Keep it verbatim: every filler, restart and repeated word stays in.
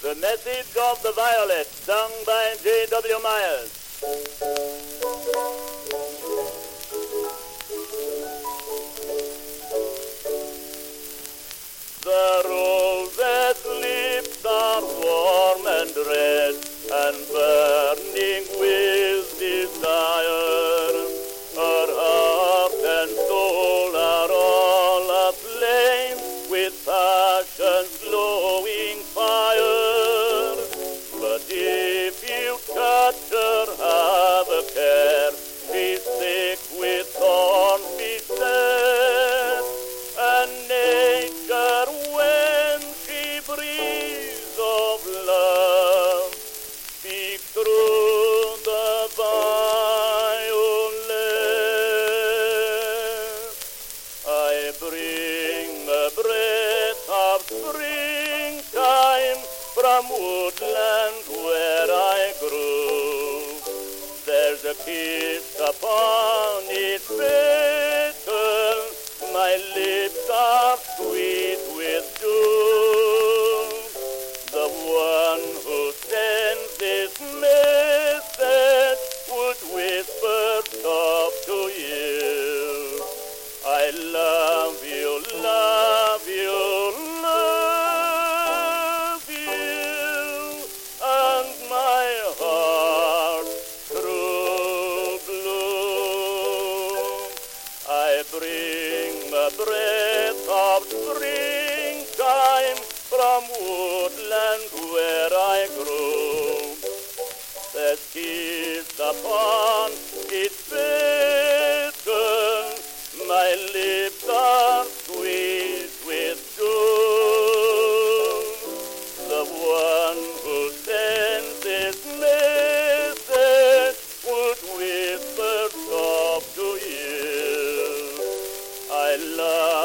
The Message of the Violet, sung by J W Myers. The rose's lips are warm and red and burning with desire. Her heart and soul are all aflame with passion's glowing fire. But if you touch her, have a care. She's sick with thorns beset, and nature, when she breathes of love, speaks through the violet. I bring a breath of springtime from woodland where I grew. There's a kiss upon its petal, my lips are sweet with dew. The one who sends this message would whisper soft to you, I love you, love you, love you, and my heart true blue. I bring a breath of springtime from woodland where I grew. There's kiss upon its petal, my lips are sweet with dew. The one who sends this message would whisper soft to you, I love